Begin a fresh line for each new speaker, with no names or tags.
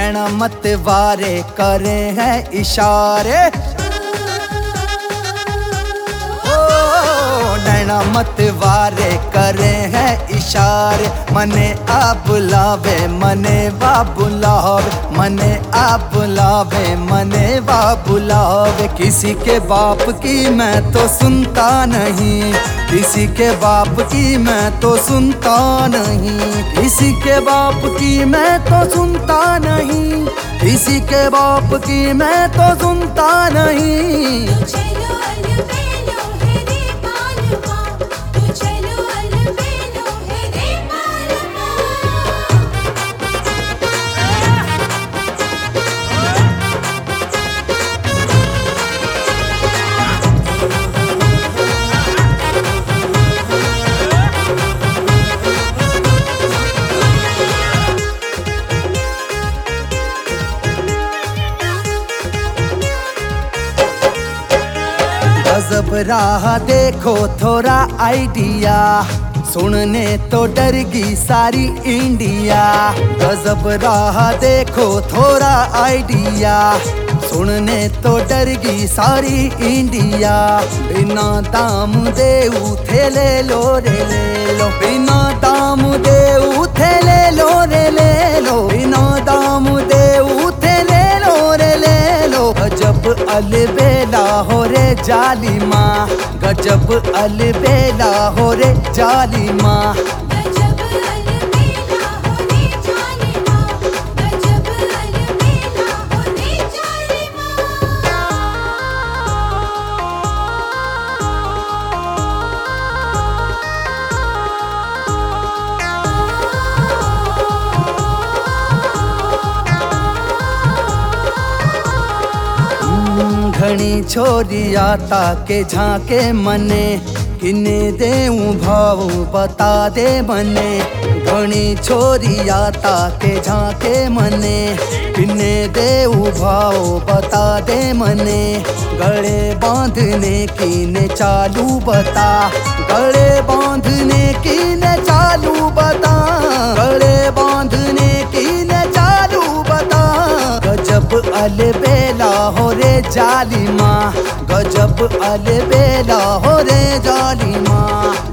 नैना मत वारे करे हैं इशारे, नैना मत वारे करे हैं इशारे। मने आ बुलावे मने वा बुलावे, मने आ बुलावे मने वा बुलावे। किसी के बाप की मैं तो सुनता नहीं, किसी के बाप की मैं तो सुनता नहीं, किसी के बाप की मैं तो सुनता नहीं, किसी के बाप की मैं तो सुनता नहीं। गजब राह देखो थोड़ा आइडिया, सुनने तो डर गई सारी इंडिया। गजब राह देखो थोड़ा आइडिया, सुनने तो डर गई सारी इंडिया। बिना दाम दे उठे ले लो रे ले लो, बिना दाम दे उठे ले लो रे ले लो, बिना दाम दे उठे ले लो रे ले लो। गजब अलबेला हो रे जालिमा, गजब अलबेला हो रे जालिमा। घनी छोरिया ताके झाके मने, किन्ने देऊं भाव बता दे मने। घनी छोरिया ताके झाके मने, किन्ने देऊं भाव बता दे मने। गले बांधने की ने चालू बता, गले बांधने की ने चालू बता, गले बांधने की ने चालू बता। गजब अलबेला हो रे जालिमा, गजब अलबेला हो रे जालिमा।